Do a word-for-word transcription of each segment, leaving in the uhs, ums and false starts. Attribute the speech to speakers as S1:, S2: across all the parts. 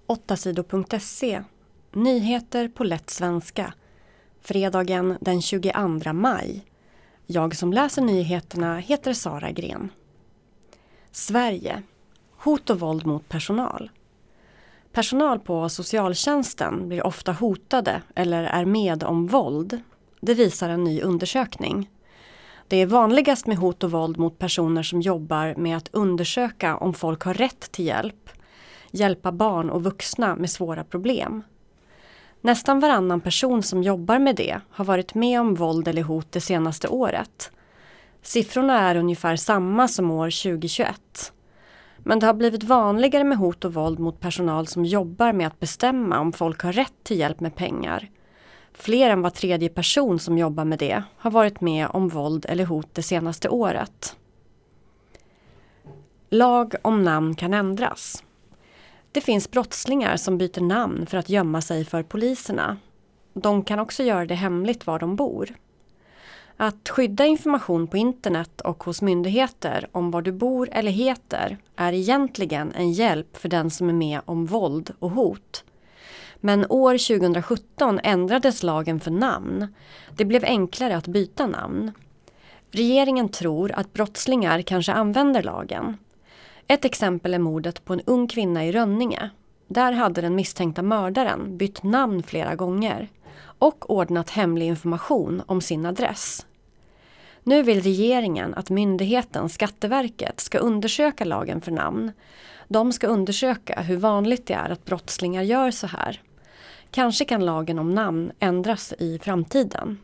S1: åttasidor punkt se. Nyheter på lätt svenska. Fredagen den tjugoandra maj. Jag som läser nyheterna heter Sara Gren. Sverige. Hot och våld mot personal. Personal på socialtjänsten blir ofta hotade eller är med om våld. Det visar en ny undersökning. Det är vanligast med hot och våld mot personer som jobbar med att undersöka om folk har rätt till hjälp. Hjälpa barn och vuxna med svåra problem. Nästan varannan person som jobbar med det har varit med om våld eller hot det senaste året. Siffrorna är ungefär samma som år tjugohundratjugoett. Men det har blivit vanligare med hot och våld mot personal som jobbar med att bestämma om folk har rätt till hjälp med pengar. Fler än var tredje person som jobbar med det har varit med om våld eller hot det senaste året. Lag om namn kan ändras. Det finns brottslingar som byter namn för att gömma sig för poliserna. De kan också göra det hemligt var de bor. Att skydda information på internet och hos myndigheter om var du bor eller heter är egentligen en hjälp för den som är med om våld och hot. Men år tjugosjutton ändrades lagen för namn. Det blev enklare att byta namn. Regeringen tror att brottslingar kanske använder lagen. Ett exempel är mordet på en ung kvinna i Rönninge. Där hade den misstänkta mördaren bytt namn flera gånger och ordnat hemlig information om sin adress. Nu vill regeringen att myndigheten Skatteverket ska undersöka lagen för namn. De ska undersöka hur vanligt det är att brottslingar gör så här. Kanske kan lagen om namn ändras i framtiden.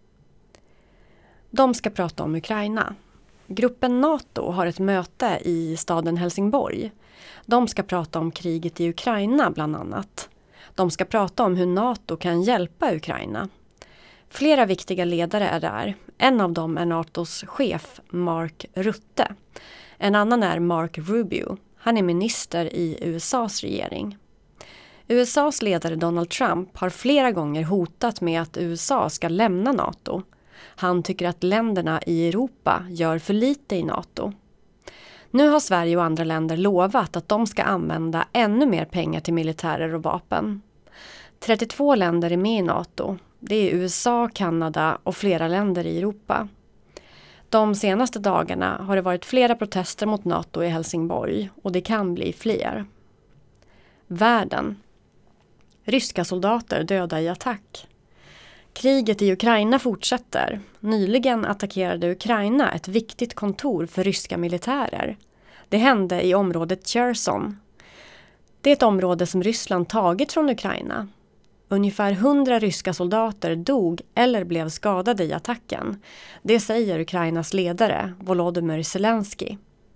S1: De ska prata om Ukraina. Gruppen NATO har ett möte i staden Helsingborg. De ska prata om kriget i Ukraina bland annat. De ska prata om hur NATO kan hjälpa Ukraina. Flera viktiga ledare är där. En av dem är NATOs chef Mark Rutte. En annan är Mark Rubio. Han är minister i U S A:s regering. U S A:s ledare Donald Trump har flera gånger hotat med att U S A ska lämna NATO. Han tycker att länderna i Europa gör för lite i NATO. Nu har Sverige och andra länder lovat att de ska använda ännu mer pengar till militärer och vapen. trettiotvå länder är med i NATO. Det är U S A, Kanada och flera länder i Europa. De senaste dagarna har det varit flera protester mot NATO i Helsingborg och det kan bli fler. Världen. Ryska soldater döda i attack. Kriget i Ukraina fortsätter. Nyligen attackerade Ukraina ett viktigt kontor för ryska militärer. Det hände i området Cherson. Det är ett område som Ryssland tagit från Ukraina. Ungefär hundra ryska soldater dog eller blev skadade i attacken. Det säger Ukrainas ledare Volodymyr Zelensky.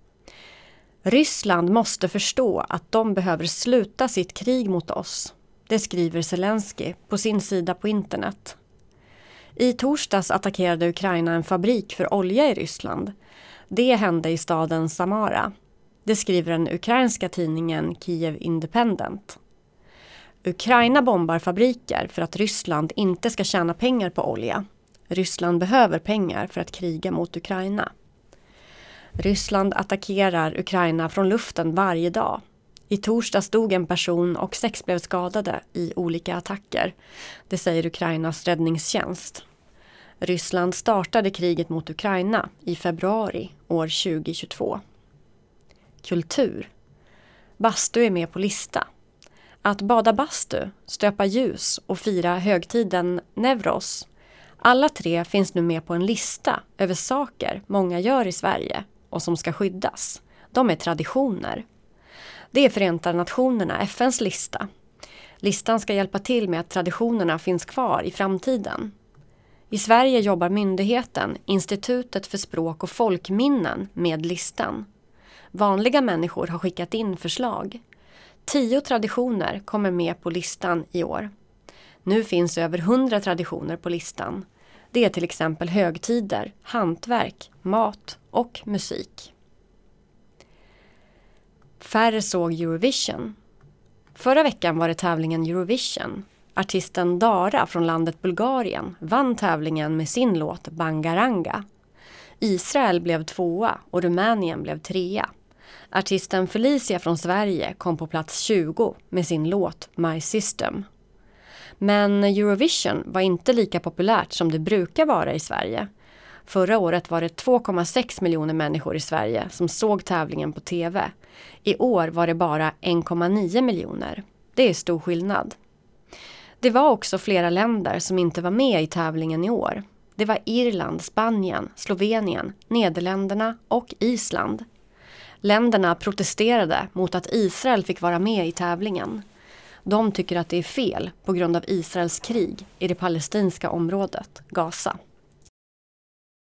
S1: Ryssland måste förstå att de behöver sluta sitt krig mot oss. Det skriver Zelensky på sin sida på internet. I torsdags attackerade Ukraina en fabrik för olja i Ryssland. Det hände i staden Samara. Det skriver den ukrainska tidningen Kiev Independent. Ukraina bombar fabriker för att Ryssland inte ska tjäna pengar på olja. Ryssland behöver pengar för att kriga mot Ukraina. Ryssland attackerar Ukraina från luften varje dag. I torsdags dog en person och sex blev skadade i olika attacker. Det säger Ukrainas räddningstjänst. Ryssland startade kriget mot Ukraina i februari år tjugohundratjugotvå. Kultur. Bastu är med på lista. Att bada bastu, stöpa ljus och fira högtiden Nevros. Alla tre finns nu med på en lista över saker många gör i Sverige och som ska skyddas. De är traditioner. Det är Förenta nationerna, F N:s lista. Listan ska hjälpa till med att traditionerna finns kvar i framtiden. I Sverige jobbar myndigheten, Institutet för språk och folkminnen, med listan. Vanliga människor har skickat in förslag. Tio traditioner kommer med på listan i år. Nu finns över hundra traditioner på listan. Det är till exempel högtider, hantverk, mat och musik. Färre såg Eurovision. Förra veckan var det tävlingen Eurovision. Artisten Dara från landet Bulgarien vann tävlingen med sin låt Bangaranga. Israel blev tvåa och Rumänien blev trea. Artisten Felicia från Sverige kom på plats tjugo med sin låt My System. Men Eurovision var inte lika populärt som det brukar vara i Sverige. Förra året var det två komma sex miljoner människor i Sverige som såg tävlingen på tv. I år var det bara en komma nio miljoner. Det är stor skillnad. Det var också flera länder som inte var med i tävlingen i år. Det var Irland, Spanien, Slovenien, Nederländerna och Island. Länderna protesterade mot att Israel fick vara med i tävlingen. De tycker att det är fel på grund av Israels krig i det palestinska området, Gaza.